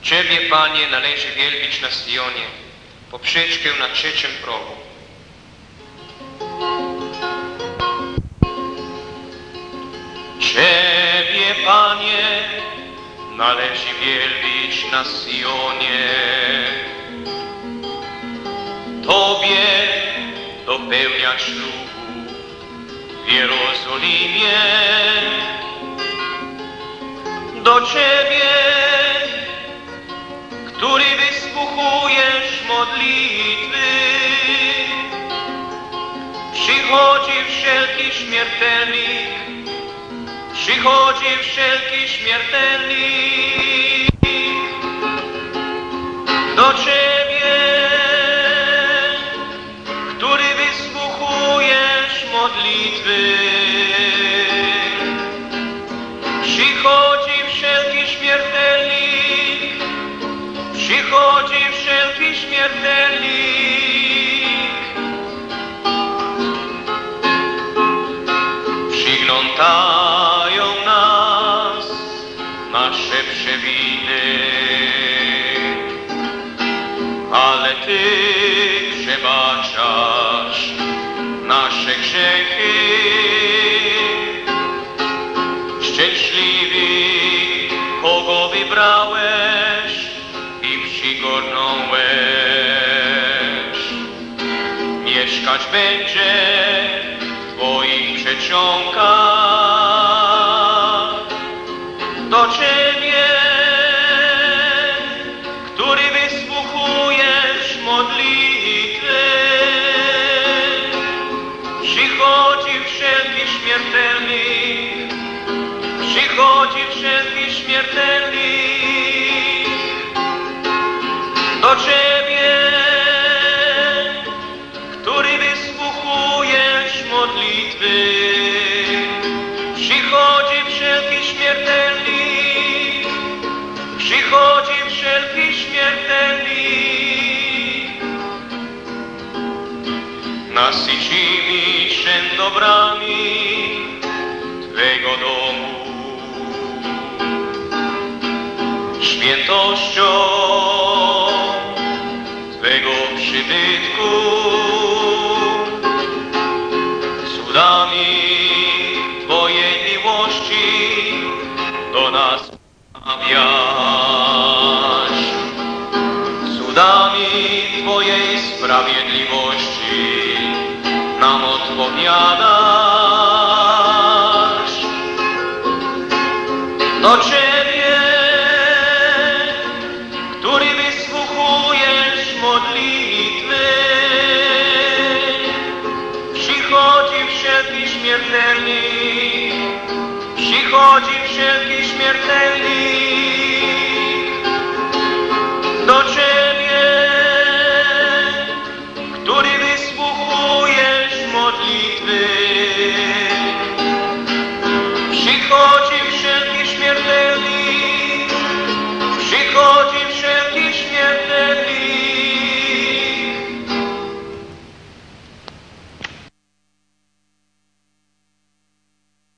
Ciebie, Panie, należy wielbić na Sionie, poprzeczkę na trzecim progu. Ciebie, Panie, należy wielbić na Sionie. Tobie dopełniać ślubu w Jerozolimie. Do Ciebie, który wysłuchujesz modlitwy, przychodzi wszelki śmiertelnik, przychodzi wszelki śmiertelnik. Do Ciebie, który wysłuchujesz modlitwy, przychodzi wszelki śmiertelnik, przychodzi wszelki śmiertelnik. Przyglądają nas nasze przewiny, ale Ty przebaczasz nasze grzechy. Szczęśliwi, kogo wybrałeś i przygarnąłeś. Mieszkać będzie w Twoich przedsionkach. Do Ciebie, który wysłuchujesz modlitwy, przychodzi wszelki śmiertelnik, przychodzi wszelki śmiertelnik. Do Ciebie, który wysłuchujesz modlitwy, przychodzi wszelki śmiertelnik, przychodzi wszelki śmiertelnik. Nasycimy się dobrami Twego domu, świętością Twego przybytku, cudami Twojej miłości do nas objawiasz, cudami Twojej sprawiedliwości nam odpowiadasz. Do Ciebie, który wysłuchujesz modlitwy, przychodzi wszelki śmiertelnik, przychodzi wszelki śmiertelnik. Do Ciebie,